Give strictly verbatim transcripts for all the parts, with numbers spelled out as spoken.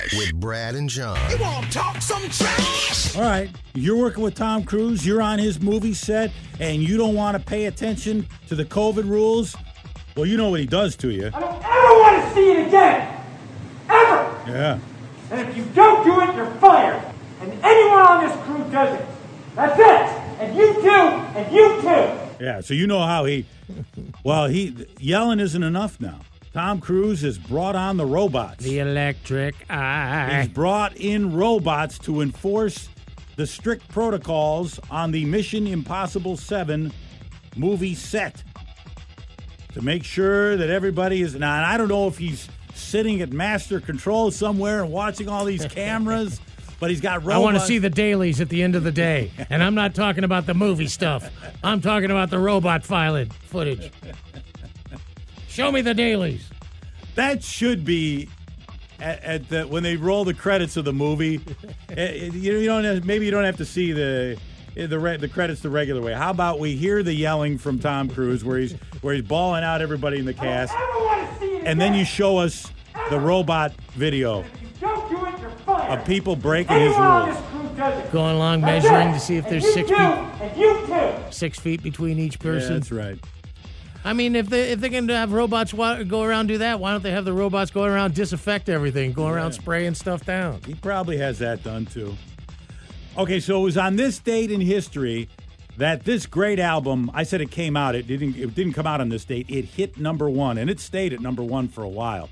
trash with Brad and John. You want to talk some trash? All right, you're working with Tom Cruise, you're on his movie set, and you don't want to pay attention to the COVID rules? Well, you know what he does to you. I don't ever want to see it again. Ever. Yeah. And if you don't do it, you're fired. And anyone on this crew does it. That's it. And you too, and you too. Yeah, so you know how he, well, he yelling isn't enough now. Tom Cruise has brought on the robots. The electric eye. He's brought in robots to enforce the strict protocols on the Mission Impossible seven movie set to make sure that everybody is, now, and I don't know if he's sitting at master control somewhere and watching all these cameras, but he's got robots. I want to see the dailies at the end of the day, and I'm not talking about the movie stuff. I'm talking about the robot filing footage. Show me the dailies. That should be at, at the when they roll the credits of the movie. it, you, you don't have, maybe you don't have to see the the re, the credits the regular way. How about we hear the yelling from Tom Cruise where he's where he's bawling out everybody in the cast, and then you show us the robot video of people breaking his rules. Going along measuring to see if there's six feet, six feet between each person. Yeah, that's right. I mean, if they if they're going to have robots go around and do that, why don't they have the robots go around disinfect everything, go around yeah. spraying stuff down? He probably has that done too. Okay, so it was on this date in history that this great album, I said it came out. It didn't. It didn't come out on this date. It hit number one, and it stayed at number one for a while.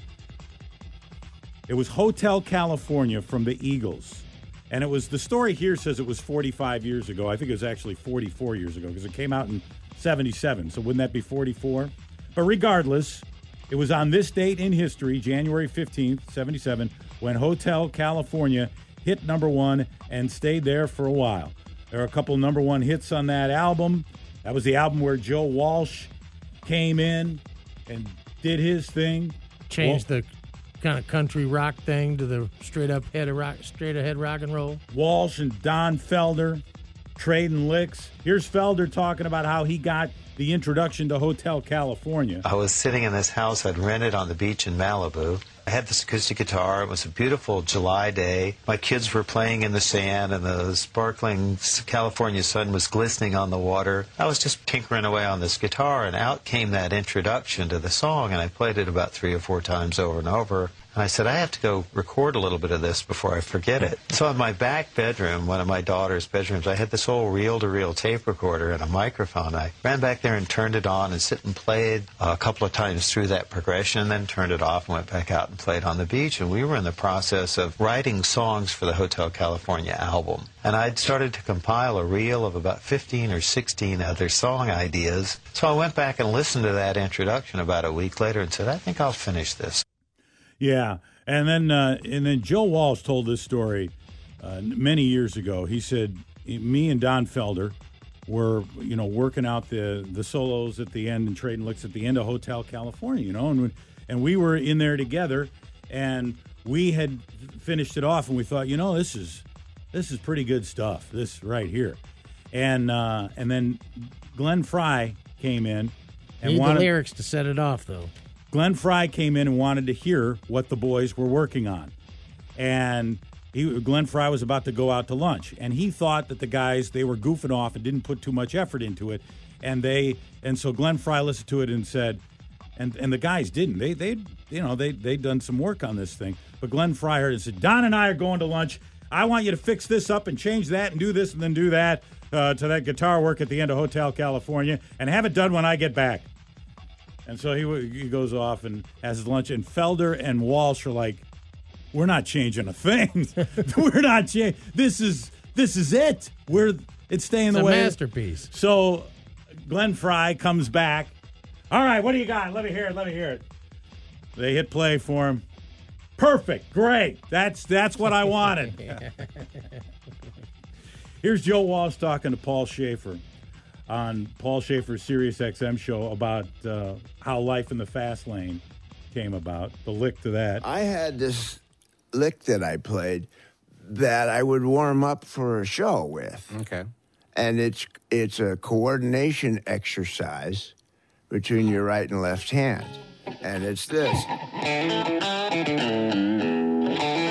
It was Hotel California from the Eagles, and it was the story here says it was forty-five years ago. I think it was actually forty-four years ago because it came out in seventy-seven, so wouldn't that be forty-four? But regardless, it was on this date in history, January fifteenth, seventy-seven, when Hotel California hit number one and stayed there for a while. There are a couple number one hits on that album. That was the album where Joe Walsh came in and did his thing. Changed well, the kind of country rock thing to the straight up head of rock, straight ahead rock and roll. Walsh and Don Felder trading licks. Here's Felder talking about how he got the introduction to Hotel California. I was sitting in this house I'd rented on the beach in Malibu. I had this acoustic guitar. It was a beautiful July day. My kids were playing in the sand, and the sparkling California sun was glistening on the water. I was just tinkering away on this guitar, and out came that introduction to the song, and I played it about three or four times over and over. And I said, I have to go record a little bit of this before I forget it. So in my back bedroom, one of my daughter's bedrooms, I had this old reel-to-reel tape recorder and a microphone. I ran back there and turned it on and sit and played a couple of times through that progression, and then turned it off and went back out and played on the beach. And we were in the process of writing songs for the Hotel California album. And I'd started to compile a reel of about fifteen or sixteen other song ideas. So I went back and listened to that introduction about a week later and said, I think I'll finish this. Yeah, and then uh, and then Joe Walsh told this story uh, many years ago. He said, me and Don Felder were, you know, working out the, the solos at the end and trading licks at the end of Hotel California, you know, and and we were in there together, and we had finished it off, and we thought, you know, this is this is pretty good stuff, this right here, and uh, and then Glenn Frey came in and Need wanted the lyrics to set it off, though. Glenn Frey came in and wanted to hear what the boys were working on. And he, Glenn Frey was about to go out to lunch. And he thought that the guys, they were goofing off and didn't put too much effort into it. And they, and so Glenn Frey listened to it and said, and, and the guys didn't. They, they, you know, they, they'd done some work on this thing. But Glenn Frey heard it and said, Don and I are going to lunch. I want you to fix this up and change that and do this and then do that uh, to that guitar work at the end of Hotel California and have it done when I get back. And so he he goes off and has his lunch, and Felder and Walsh are like, "We're not changing a thing. We're not changing. This is this is it. We're it's staying it's the a way." Masterpiece. So Glenn Frey comes back. All right, what do you got? Let me hear it. Let me hear it. They hit play for him. Perfect. Great. That's that's what I wanted. Here's Joe Walsh talking to Paul Schaefer on Paul Schaefer's Sirius X M show about uh, how Life in the Fast Lane came about, the lick to that. I had this lick that I played that I would warm up for a show with. Okay. And it's it's a coordination exercise between your right and left hand. And it's this.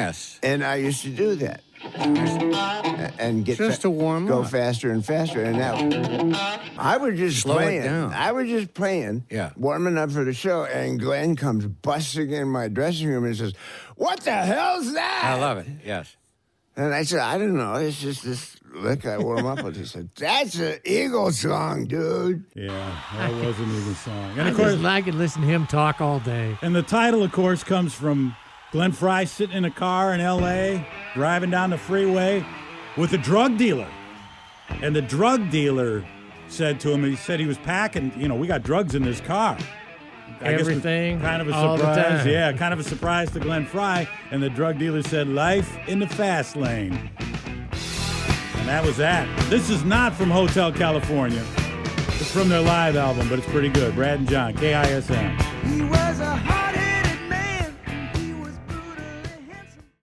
Yes. And I used to do that. And get Just fa- to warm go up. faster and faster. And that, I was just Slow it playing. down. I was just playing, Yeah. warming up for the show. And Glenn comes busting in my dressing room and says, "What the hell's that?" I love it. Yes. And I said, "I don't know. It's just this lick I warm up with." He said, "That's an Eagle song, dude." Yeah, that was an Eagle song. And I, of course, just, I could listen to him talk all day. and the title, of course, comes from Glenn Frey sitting in a car in L A, driving down the freeway with a drug dealer. And the drug dealer said to him, he said he was packing, you know, we got drugs in this car. I guess Everything, kind of a all the surprise. time. Yeah, kind of a surprise to Glenn Frey. And the drug dealer said, "Life in the fast lane." And that was that. This is not from Hotel California. It's from their live album, but it's pretty good. Brad and John, K I S M. He was a